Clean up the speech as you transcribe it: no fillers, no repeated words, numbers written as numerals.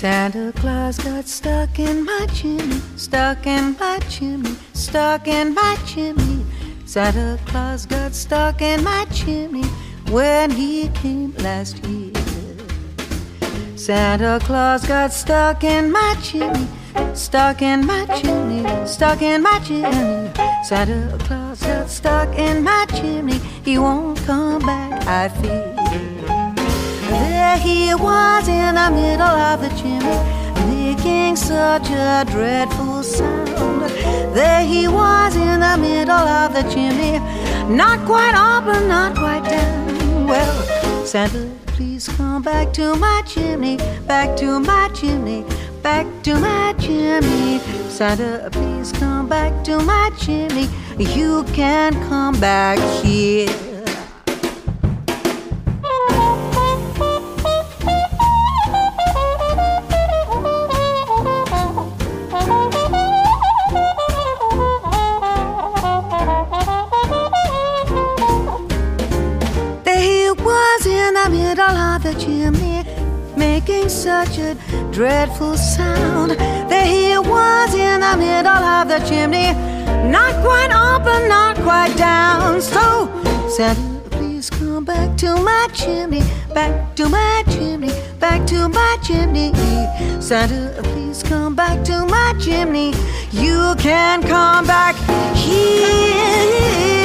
Santa Claus got stuck in my chimney, stuck in my chimney, stuck in my chimney. Santa Claus got stuck in my chimney when he came last year. Santa Claus got stuck in my chimney, stuck in my chimney, stuck in my chimney. Santa Claus got stuck in my chimney. He won't come back, I fear. There he was in the middle of the chimney, making such a dreadful sound. There he was in the middle of the chimney, not quite up and not quite down. Well, Santa, please come back to my chimney, back to my chimney, back to my chimney. Santa, please come back to my chimney. You can come back here. The chimney, making such a dreadful sound. There he was in the middle of the chimney, not quite up and not quite down. So, Santa, please come back to my chimney, back to my chimney, back to my chimney. Santa, please come back to my chimney. You can come back here.